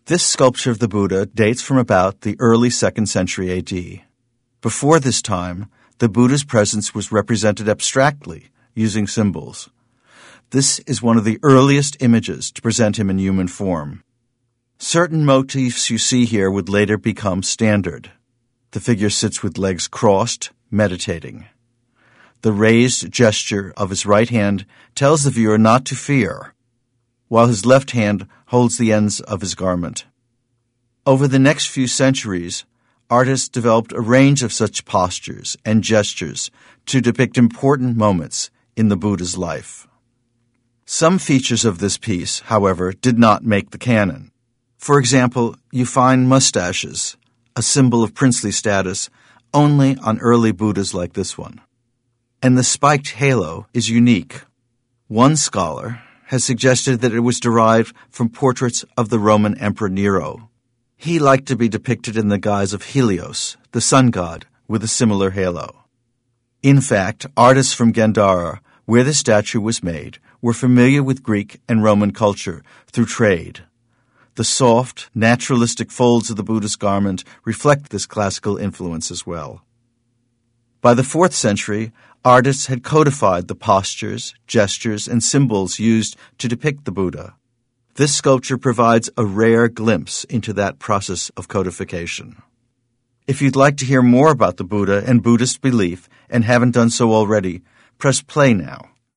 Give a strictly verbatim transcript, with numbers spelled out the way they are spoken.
This sculpture of the Buddha dates from about the early second century A D. Before this time, the Buddha's presence was represented abstractly, using symbols. This is one of the earliest images to present him in human form. Certain motifs you see here would later become standard. The figure sits with legs crossed, meditating. The raised gesture of his right hand tells the viewer not to fear, while his left hand holds the ends of his garment. Over the next few centuries, artists developed a range of such postures and gestures to depict important moments in the Buddha's life. Some features of this piece, however, did not make the canon. For example, you find mustaches, a symbol of princely status, only on early Buddhas like this one. And the spiked halo is unique. One scholar has suggested that it was derived from portraits of the Roman Emperor Nero. He liked to be depicted in the guise of Helios, the sun god, with a similar halo. In fact, artists from Gandhara, where the statue was made, were familiar with Greek and Roman culture through trade. The soft, naturalistic folds of the Buddhist garment reflect this classical influence as well. By the fourth century, artists had codified the postures, gestures, and symbols used to depict the Buddha. This sculpture provides a rare glimpse into that process of codification. If you'd like to hear more about the Buddha and Buddhist belief and haven't done so already, press play now.